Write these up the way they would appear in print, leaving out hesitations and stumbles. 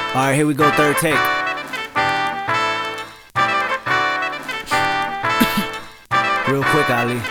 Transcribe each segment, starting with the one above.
Alright, here we go, third take. Real quick, Ali.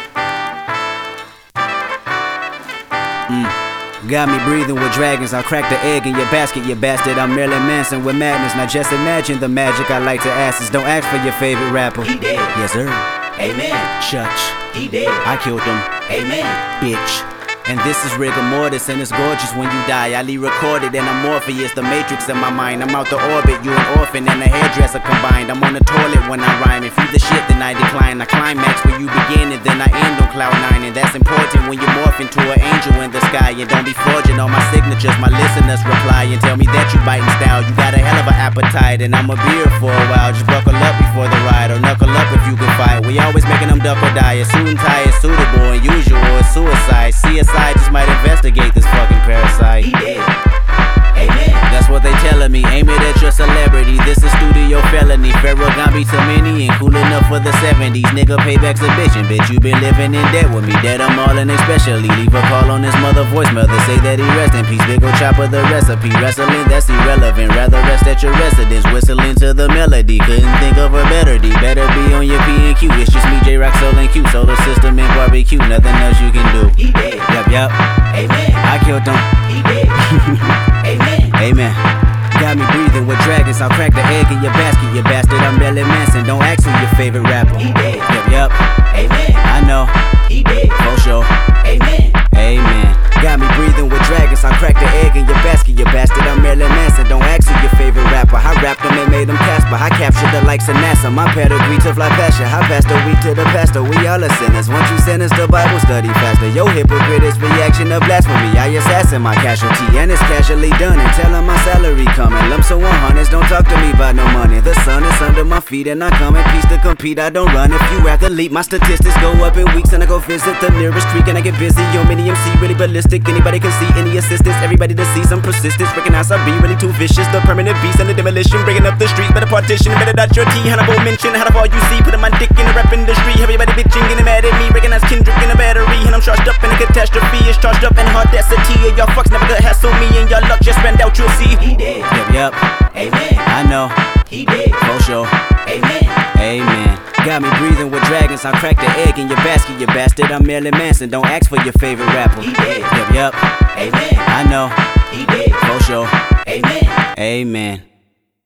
Got me breathing with dragons. I'll crack the egg in your basket, you bastard. I'm Marilyn Manson with madness. Now just imagine the magic I like to ask is don't ask for your favorite rapper. He dead. Yes, sir. Amen. Church. He dead. I killed him. Amen. Bitch. And this is rigor mortis, and it's gorgeous when you die. Ali recorded, and I'm Morpheus, the matrix in my mind. I'm out the orbit, you an orphan and a hairdresser combined. I'm on the toilet when I rhyme. If you the shit, then I decline. I climax where you begin, and then I end on cloud 9. And that's important when you morph into an angel in the sky. And don't be forging all my signatures. My listeners reply and tell me that you biting style. You got a hell of an appetite, and I'm a beer for a while. Just buckle up before the ride, or knuckle up if you can fight. We always making them duck or die. A suit and tie is suitable, and usual is suicide. CSI just might investigate this fucking parasite. He dead. Amen. That's what they telling me. Aim it at your celebrity. This is studio felony. Pharaoh Gambi to many and cool enough for the 70s. Nigga, payback's a bitchin'. Bitch, you been living in debt with me. Dead I'm all in especially. Leave a call on his mother voicemail to say that he rest in peace. Big ol' chopper the recipe. Wrestling, that's irrelevant. Rather rest at your residence. Whistling to the melody. Couldn't think of a better D. Better be on your P and Q. It's just me, J-Rock, Soul and Q. Solar system and barbecue. Nothing else you can do. He dead. Yup. Amen. I killed him. He dead. Amen. Amen. Got me breathing with dragons. I'll crack the egg in your basket, you bastard. I'm Marilyn Manson. Don't ask who your favorite rapper. He dead. Yup. Amen. I know. He dead. For sure. Amen. Amen. Got me breathing with dragons. I'll crack the egg in your basket, you bastard. I'm Marilyn Manson. Don't ask who your favorite rapper. I rapped them and made them Casper. I captured the likes of NASA. My pedigree to fly past ya. I passed the week to the pastor. We all are sinners. Once you sentence the Bible study faster. Yo, hypocrite is reaction of blasphemy. I assassin my casualty, and it's casually done. And tell him my salary coming. Lump so 100s. Don't talk to me about no money. The sun is under my feet, and I come in peace to compete. I don't run. If you athlete, my statistics go up in weeks, and I go visit the nearest creek, and I get busy. Yo, mini MC really ballistic. Anybody can see any assistance. Everybody to see some persistence. Recognize I be really too vicious. The permanent beast and the demolition. Breaking up the streets. Better partition. Better dot your T. Hannibal mention. How the fall you see. Putting my dick in the rap industry. Everybody bitching. Getting mad at me. Recognize Kendrick in a battery. And I'm charged up in a catastrophe. It's charged up in audacity. And y'all fucks never could hassle me. And y'all luck just ran out. You'll see. He dead. Yup. Amen. I know. He dead. For sure. Amen. Amen. Got me breathing with dragons. I'll crack the egg in your basket, you bastard. I'm Marilyn Manson. Don't ask for your favorite rapper. He dead. Yup. Amen. I know. He dead. For sure. Amen. Amen.